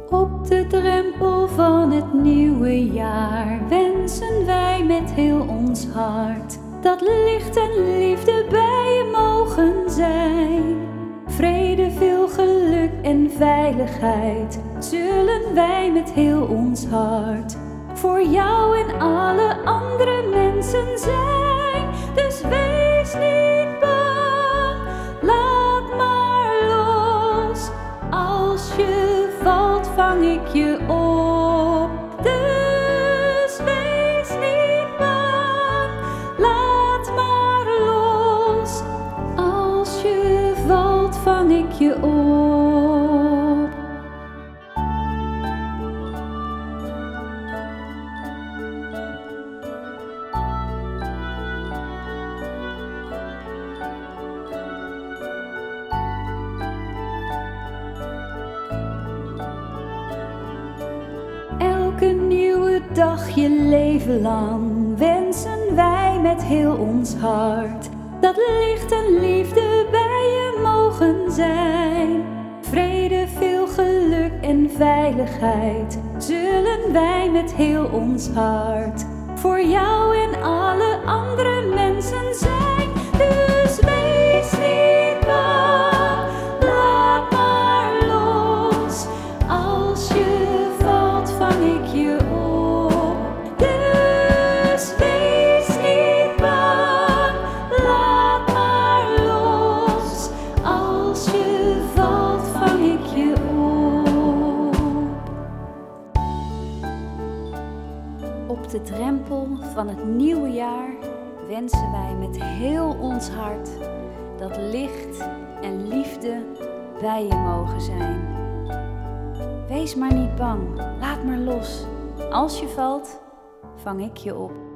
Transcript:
Op de drempel van het nieuwe jaar wensen wij met heel ons hart dat licht en liefde bij je mogen zijn. Vrede, veel geluk en veiligheid zullen wij met heel ons hart voor jou en alle andere mensen zijn. Dus wees niet bang, laat maar los. Als je valt, vang ik je op. Dus wees niet bang, laat maar los. Als je valt, vang ik je op. Elke nieuwe dag je leven lang wensen wij met heel ons hart dat licht en liefde bij je mogen zijn. Vrede, veel geluk en veiligheid zullen wij met heel ons hart voor jou en alle andere mensen zijn. Dus wees niet bang, laat maar los. Als je valt, vang ik je op. Dus wees niet bang, laat maar los. Als je valt, vang ik je op. Op de drempel van het nieuwe jaar wensen wij met heel ons hart dat licht en liefde bij je mogen zijn. Wees maar niet bang, laat maar los. Als je valt, vang ik je op.